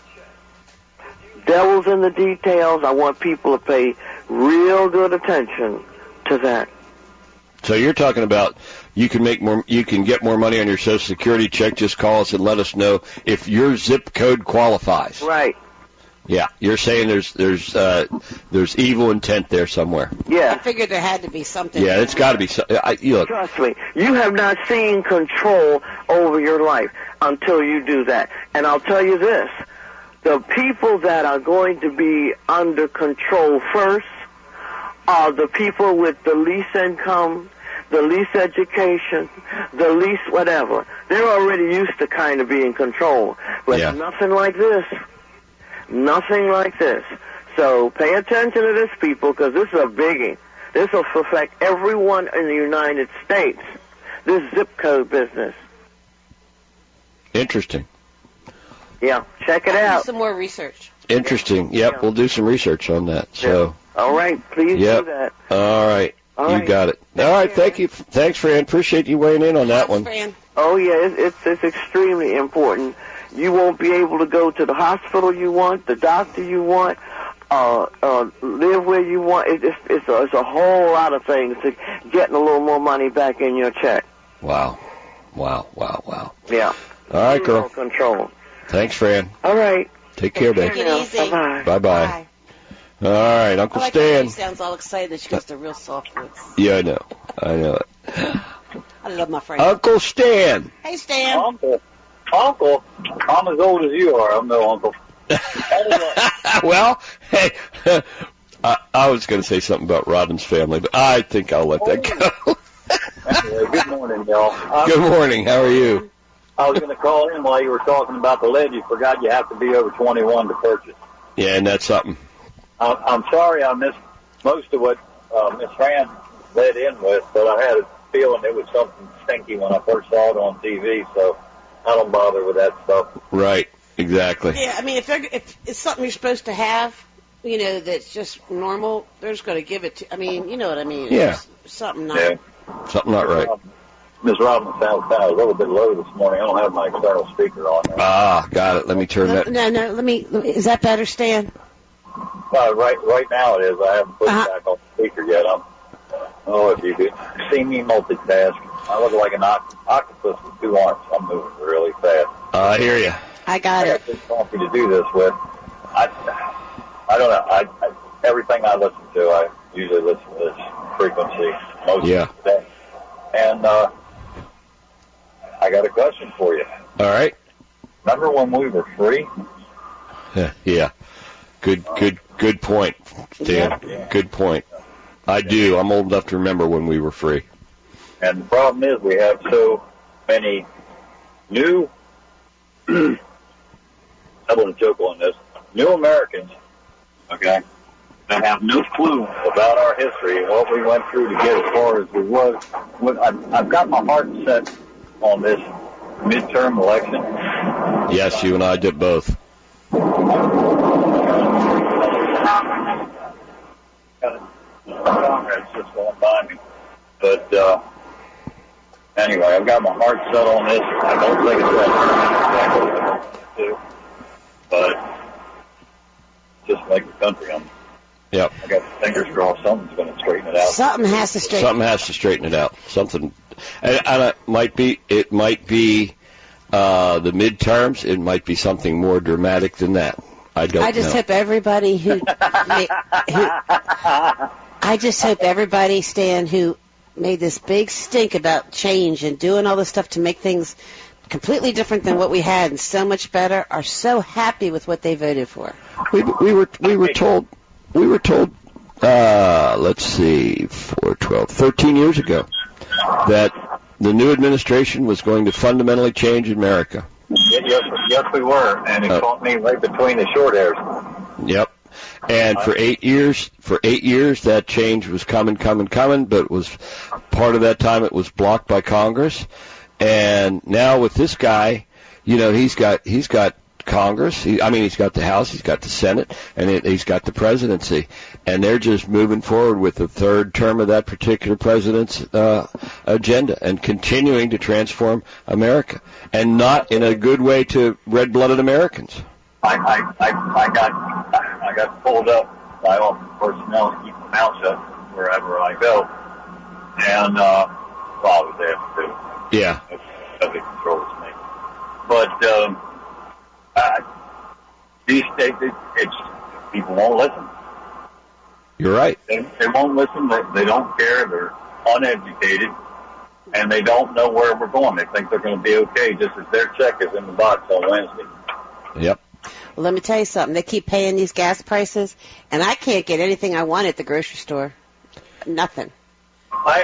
Devil's in the details. I want people to pay real good attention to that. So you're talking about you can make more, you can get more money on your Social Security check. Just call us and let us know if your zip code qualifies. Right. Yeah, you're saying there's there's uh, there's evil intent there somewhere. Yeah. I figured there had to be something. Yeah, it's got to be. So, I, you look. Trust me, you have not seen control over your life until you do that. And I'll tell you this: the people that are going to be under control first are the people with the least income, the least education, the least whatever. They're already used to kind of being controlled. But yeah. nothing like this. Nothing like this. So pay attention to this, people, because this is a biggie. This will affect everyone in the United States, this zip code business. Interesting. Yeah, check it I'll out. do some more research. Interesting. Yep, Yeah. we'll do some research on that. So. Yeah. All right, please yep. do that. All right. All you right. got it. All right, thank you. Thanks, Fran. Appreciate you weighing in on that Thanks, one. Fran. Oh, yeah, it's, it's, it's extremely important. You won't be able to go to the hospital you want, the doctor you want, uh, uh, live where you want. It, it's, it's, a, it's a whole lot of things to getting a little more money back in your check. Wow. Wow, wow, wow. Yeah. All right, girl. Control. Thanks, Fran. All right. Take care, babe. Take it easy. Bye-bye. Bye-bye. Bye. All right, Uncle I like Stan. how she sounds all excited that she goes to real soft voice. Yeah, I know. I know it. I love my friend. Uncle Stan. Hey, Stan. Uncle. Uncle? I'm as old as you are. I'm no uncle. Well, hey, I, I was going to say something about Robin's family, but I think I'll let that go. Anyway, good morning, y'all. I'm, Good morning. How are you? I was going to call in while you were talking about the lead. You forgot you have to be over twenty-one to purchase. Yeah, and that's something. I'm, I'm sorry I missed most of what uh, Miss Fran led in with, but I had a feeling it was something stinky when I first saw it on T V, so I don't bother with that stuff. Right. Exactly. Yeah, I mean, if, they're, if it's something you're supposed to have, you know, that's just normal, they're just going to give it to. I mean, you know what I mean? Yeah. It's something not. Yeah. Something not right. Um, Miss Robin sounds kind of a little bit low this morning. I don't have my external speaker on there. Ah, got it. Let me turn no, that. No, no, let me, let me, is that better, Stan? Uh, right, right now it is. I haven't put uh-huh. it back on the speaker yet. I'm, oh, if you could see me multitask. I look like an oct- octopus with two arms. I'm moving really fast. Uh, I hear you. I got I it. got this coffee to do this with. I, I don't know. I, I, everything I listen to, I usually listen to this frequency most yeah. of the day. And uh, I got a question for you. All right. Remember when we were free? Yeah. yeah. Good, good, good point, Dan. Yeah. Good point. I do. I'm old enough to remember when we were free. And the problem is we have so many new, I want to joke on this, new Americans, okay, that have no clue about our history and what we went through to get as far as we was. I've, I've got my heart set on this midterm election. Yes, you and I did both. Congress just going by me. But, uh, anyway, I've got my heart set on this. I don't think it's right to do, but just like the country, I'm, yep. I got fingers crossed something's going to straighten it out. Something has to straighten Something has to straighten it out. Something, and, and it might be, it might be, uh, the midterms. It might be something more dramatic than that. I don't know. I just know. hope everybody who, who, I just hope everybody, Stan, who made this big stink about change and doing all this stuff to make things completely different than what we had and so much better, are so happy with what they voted for. We we were we were told we were told uh, let's see, four, twelve, thirteen years ago that the new administration was going to fundamentally change America. Yes, yes, we were, and it uh, caught me right between the short hairs. Yep. And for eight years, for eight years, that change was coming, coming, coming, but was part of that time it was blocked by Congress. And now with this guy, you know, he's got he's got Congress. He, I mean, he's got the House, he's got the Senate, and it, he's got the presidency. And they're just moving forward with the third term of that particular president's uh, agenda and continuing to transform America, and not in a good way to red-blooded Americans. I I I, I got I got pulled up by all personnel to keep my mouth shut wherever I go, and uh, well, I was there too. Yeah. Nobody controls me, but um, uh, these days it, it's people won't listen. You're right. They, they won't listen. They, they don't care. They're uneducated, and they don't know where we're going. They think they're going to be okay just as their check is in the box on Wednesday. Yep. Well, let me tell you something. They keep paying these gas prices, and I can't get anything I want at the grocery store. Nothing. I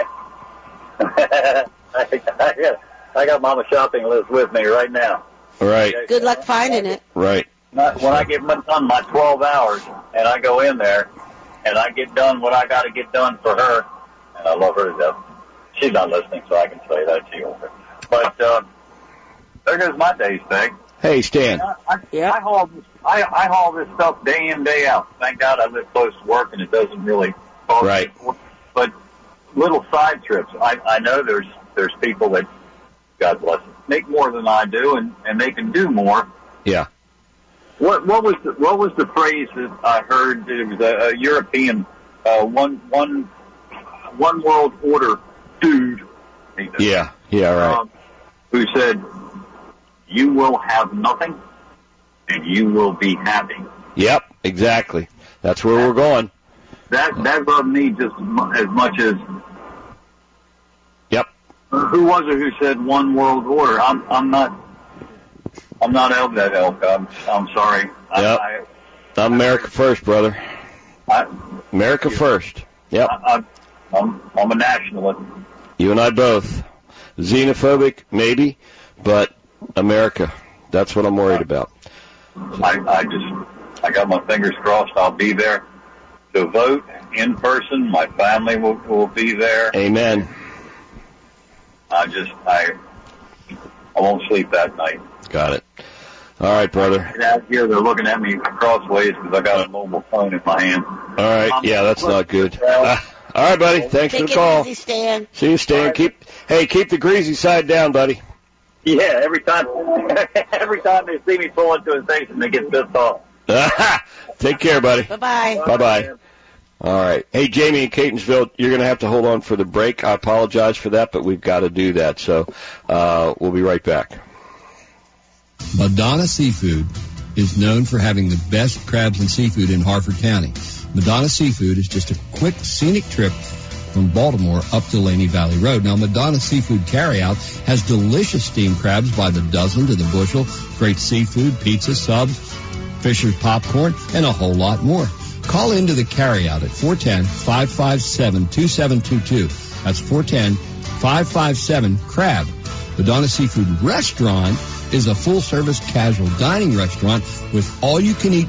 I, I, I got Mama shopping list with me right now. Right. Good luck finding it. Right. When I get done my twelve hours, and I go in there, and I get done what I got to get done for her, and I love her to death. She's not listening, so I can say that to you. But uh, there goes my day's thing. Hey, Stan. I, I, yeah. I haul this, I, I haul this stuff day in, day out. Thank God I live close to work, and it doesn't really cost right. me. But little side trips. I, I know there's there's people that, God bless them, make more than I do, and, and they can do more. Yeah. What what was the, what was the phrase that I heard? It was a, a European uh, one one one world order dude. Yeah. Yeah. Right. Um, who said, "You will have nothing, and you will be happy." Yep. Exactly. That's where that, we're going. That that rubbed me just as much as. Yep. Who was it who said one world order? I'm I'm not. I'm not of that ilk. I'm, I'm sorry. Yep. I, I'm America first, brother. I, America first. Yep. I, I'm, I'm a nationalist. You and I both. Xenophobic, maybe, but America. That's what I'm worried about. I, I just, I got my fingers crossed. I'll be there to vote in person. My family will, will be there. Amen. I just, I, I won't sleep that night. Got it. All right, brother. Out here, they're looking at me crossways because I got a mobile phone in my hand. All right. Yeah, that's not good. I, All right, buddy. Thanks Take for the call. Take it easy, Stan. See you, Stan. Right. Keep Hey, keep the greasy side down, buddy. Yeah, every time every time they see me pull into a station, they get pissed off. Take care, buddy. Bye-bye. Bye-bye. All right. Hey, Jamie in Catonsville, you're going to have to hold on for the break. I apologize for that, but we've got to do that. So uh, we'll be right back. Madonna Seafood is known for having the best crabs and seafood in Harford County. Madonna Seafood is just a quick, scenic trip from Baltimore up to Laney Valley Road. Now, Madonna Seafood Carryout has delicious steamed crabs by the dozen to the bushel, great seafood, pizza, subs, Fisher's popcorn, and a whole lot more. Call into the carryout at four one zero, five five seven, two seven two two. That's four one zero, five five seven, CRAB. Madonna Seafood Restaurant is a full-service casual dining restaurant with all-you-can-eat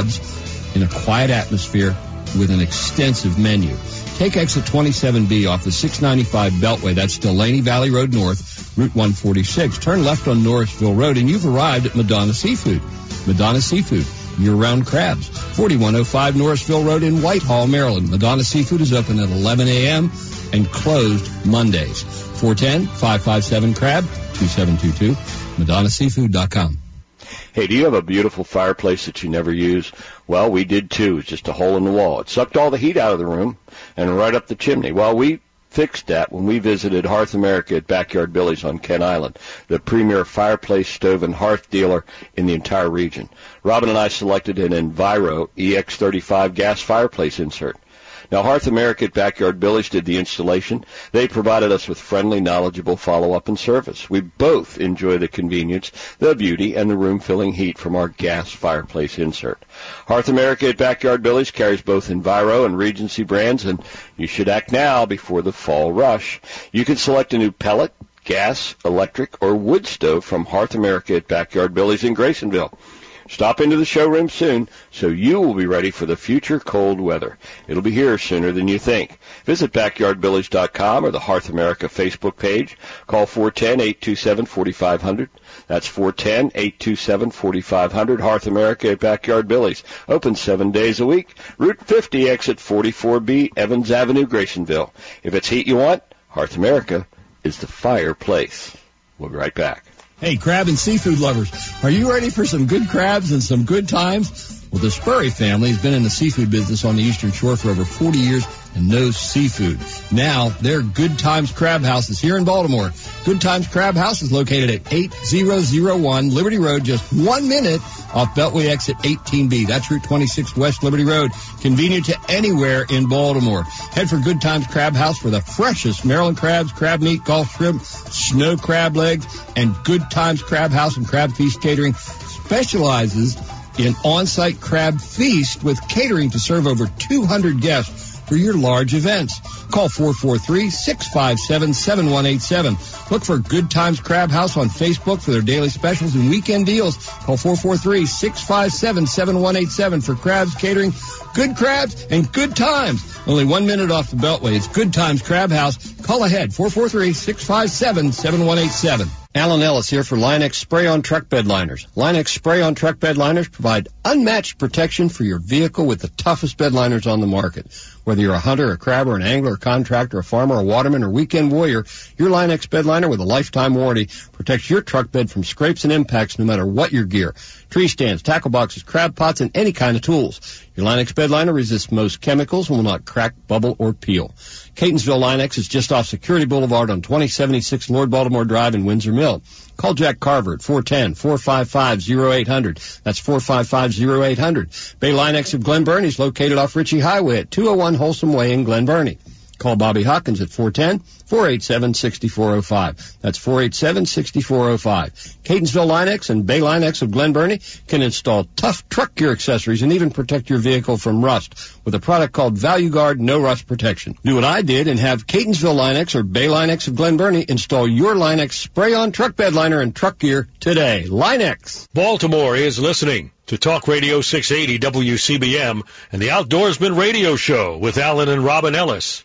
crabs in a quiet atmosphere with an extensive menu. Take exit twenty-seven B off the six ninety-five Beltway. That's Delaney Valley Road North, Route one forty-six. Turn left on Norrisville Road, and you've arrived at Madonna Seafood. Madonna Seafood, year-round crabs. forty-one oh five Norrisville Road in Whitehall, Maryland. Madonna Seafood is open at eleven a.m. and closed Mondays. four one zero, five five seven, CRAB, two seven two two, madonna seafood dot com. Hey, do you have a beautiful fireplace that you never use? Well, we did too. It's just a hole in the wall. It sucked all the heat out of the room and right up the chimney. Well, we fixed that when we visited Hearth America at Backyard Billy's on Kent Island, the premier fireplace, stove, and hearth dealer in the entire region. Robin and I selected an Enviro E X thirty-five gas fireplace insert. Now, Hearth America at Backyard Billy's did the installation. They provided us with friendly, knowledgeable follow-up and service. We both enjoy the convenience, the beauty, and the room-filling heat from our gas fireplace insert. Hearth America at Backyard Billy's carries both Enviro and Regency brands, and you should act now before the fall rush. You can select a new pellet, gas, electric, or wood stove from Hearth America at Backyard Billy's in Graysonville. Stop into the showroom soon so you will be ready for the future cold weather. It'll be here sooner than you think. Visit backyard billies dot com or the Hearth America Facebook page. Call four one zero, eight two seven, four five zero zero. That's four one zero, eight two seven, four five zero zero. Hearth America at Backyard Billy's. Open seven days a week. Route fifty, exit forty-four B, Evans Avenue, Graysonville. If it's heat you want, Hearth America is the fireplace. We'll be right back. Hey, crab and seafood lovers, are you ready for some good crabs and some good times? Well, the Spurry family has been in the seafood business on the Eastern Shore for over forty years and knows seafood. Now, their Good Times Crab House is here in Baltimore. Good Times Crab House is located at eight thousand one Liberty Road, just one minute off Beltway exit eighteen B. That's Route twenty-six West Liberty Road. Convenient to anywhere in Baltimore. Head for Good Times Crab House for the freshest Maryland crabs, crab meat, Gulf shrimp, snow crab legs, and Good Times Crab House and Crab Feast Catering specializes in on-site crab feast with catering to serve over two hundred guests for your large events. Call four four three, six five seven, seven one eight seven. Look for Good Times Crab House on Facebook for their daily specials and weekend deals. Call four four three, six five seven, seven one eight seven for crabs catering, good crabs, and good times. Only one minute off the Beltway. It's Good Times Crab House. Call ahead, four four three, six five seven, seven one eight seven. Alan Ellis here for Line-X Spray-On Truck Bed Liners. Line-X Spray-On Truck Bed Liners provide unmatched protection for your vehicle with the toughest bed liners on the market. Whether you're a hunter, a crabber, an angler, a contractor, a farmer, a waterman, or weekend warrior, your Line-X bed liner with a lifetime warranty protects your truck bed from scrapes and impacts no matter what your gear. Tree stands, tackle boxes, crab pots, and any kind of tools. Your Line-X bed liner resists most chemicals and will not crack, bubble, or peel. Catonsville Line-X is just off Security Boulevard on twenty seventy-six Lord Baltimore Drive in Windsor Mill. Call Jack Carver at four one zero, four five five, zero eight zero zero. That's four five five, zero eight zero zero. Bay Line-X of Glen Burnie is located off Ritchie Highway at two oh one Wholesome Way in Glen Burnie. Call Bobby Hawkins at four one zero, four eight seven, six four zero five. That's four eight seven, six four zero five. Catonsville Line-X and Bay Line-X of Glen Burnie can install tough truck gear accessories and even protect your vehicle from rust with a product called Value Guard No Rust Protection. Do what I did and have Catonsville Line-X or Bay Line-X of Glen Burnie install your Line-X spray-on truck bed liner and truck gear today. Line-X. Baltimore is listening to Talk Radio six eighty W C B M and the Outdoorsman Radio Show with Alan and Robin Ellis.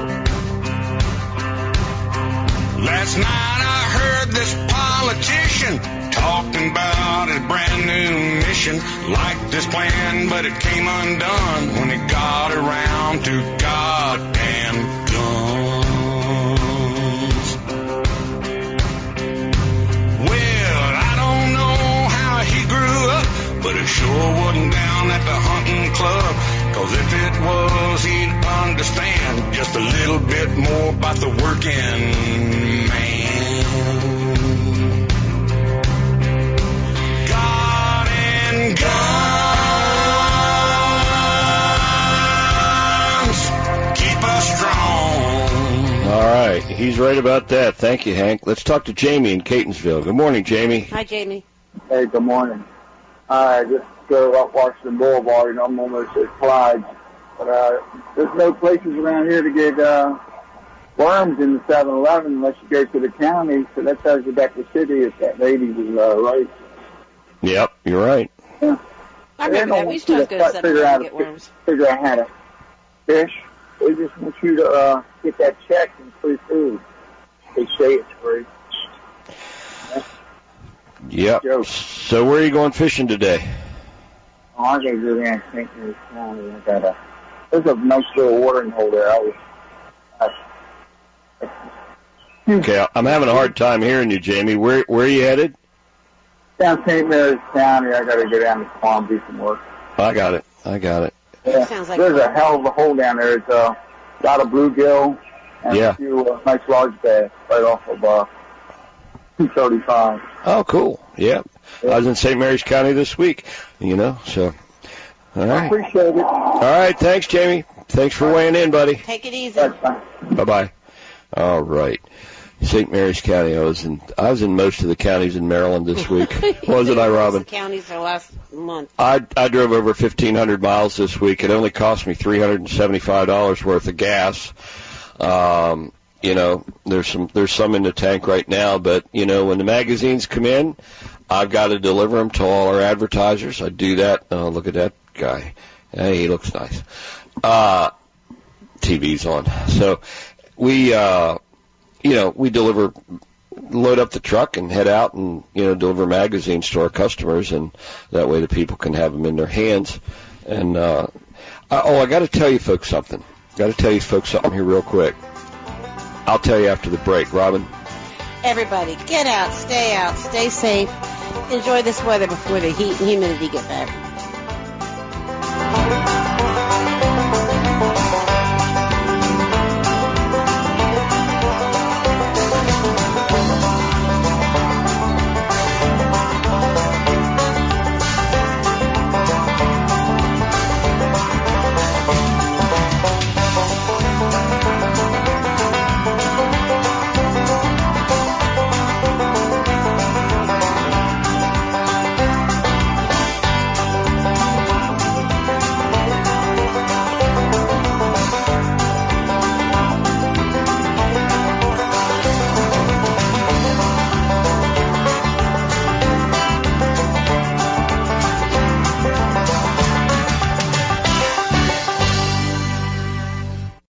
Last night I heard this politician nation liked this plan, but it came undone when it got around to goddamn guns. Well, I don't know how he grew up, but it sure wasn't down at the hunting club. Cause if it was, he'd understand just a little bit more about the working man. God and guns keep us strong. All right, he's right about that. Thank you, Hank. Let's talk to Jamie in Catonsville. Good morning, Jamie. Hi, Jamie. Hey, good morning. I just go up Washington Boulevard, and I'm almost at Clyde's. But uh, there's no places around here to get uh, worms in the seven eleven unless you go to the county. So that tells you about the city if that lady was uh, right. Yep, you're right. Yeah. I remember that. We used to go to the seven eleven to get worms. Figure out how to fish. They just want you to uh, get that check and free food. They say it's free. Yep. So where are you going fishing today? Oh, I'm going to go down to Saint Mary's County. I got a, there's a nice little watering hole there. I was, I, okay, I'm having a hard time hearing you, Jamie. Where where are you headed? Down Saint Mary's County. I got to go down to the farm, do some work. I got it. I got it. Yeah. Sounds like there's a hell of a hole down there. It's uh, got a bluegill and yeah. a few uh, nice large bass right off of uh, two thirty-five. Oh, cool. Yeah. I was in Saint Mary's County this week, you know, so. All right. I appreciate it. All right. Thanks, Jamie. Thanks for weighing in, buddy. Take it easy. Bye-bye. All right. Saint Mary's County. I was in I was in most of the counties in Maryland this week. Wasn't I, Robin? Most of the counties for last month. I I drove over fifteen hundred miles this week. It only cost me three hundred seventy-five dollars worth of gas. Um, you know, there's some there's some in the tank right now, but you know, when the magazines come in, I've got to deliver them to all our advertisers. I do that. Oh, look at that guy. Hey, he looks nice. Uh, T V's on. So we, uh, you know, we deliver, load up the truck and head out and, you know, deliver magazines to our customers, and that way the people can have them in their hands. And, uh, I, oh, I got to tell you folks something. Got to tell you folks something here real quick. I'll tell you after the break. Robin? Everybody, get out, stay out, stay safe. Enjoy this weather before the heat and humidity get back.